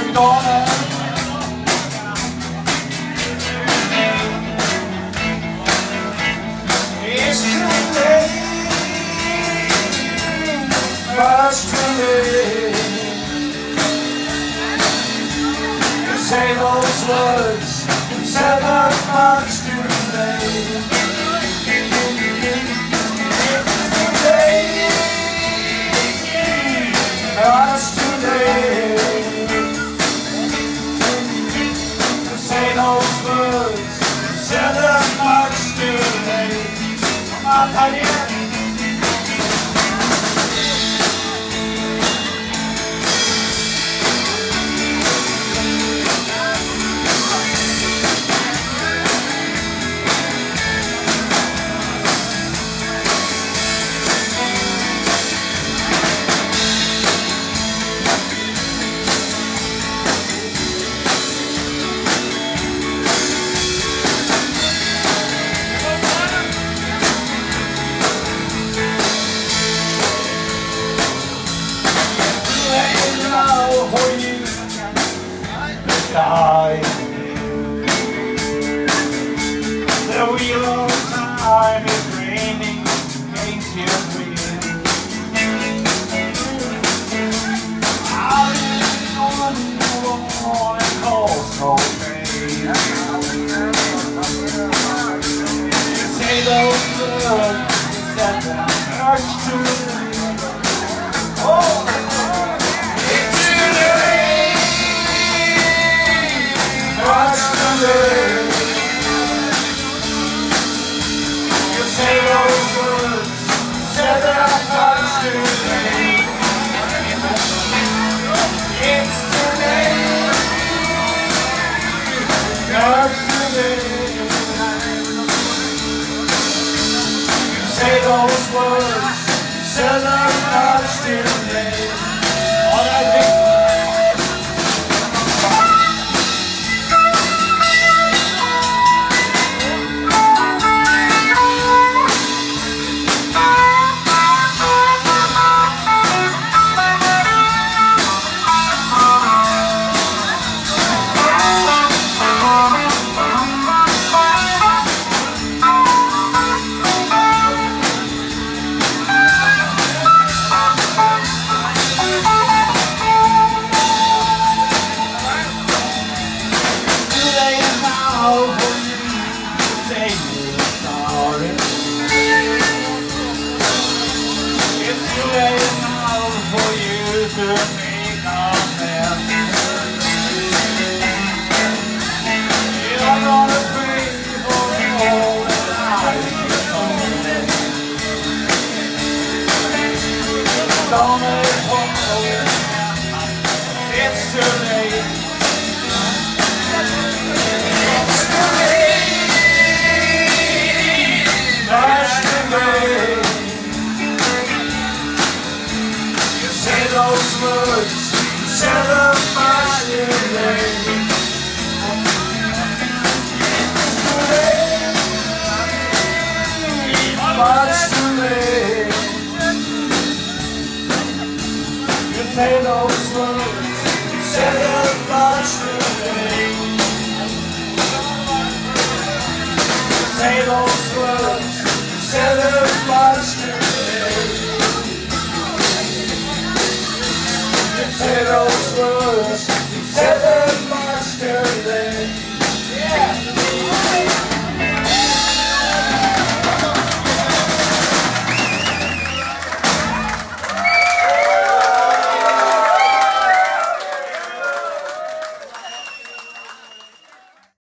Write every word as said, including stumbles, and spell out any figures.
gonna. It's too late, much too late. You say those words, said that much too late. Much too late to say those words, said that much too late. Come on, Tanya. Die. The wheel of time is raining against your wheel. Out in the wall and cold so pain. You say those words that hurt to me. Oh, it's too late. Much too late. You say those words, said that much too late. It's too late. Much too late. You say those words, said that much too late. All I think. It's too late. It's too late. Much too late. You say those words, said them much too late. It's too late. Much too late. You say those words, said them much too late. You say those words, said them much too late. You say those words, said them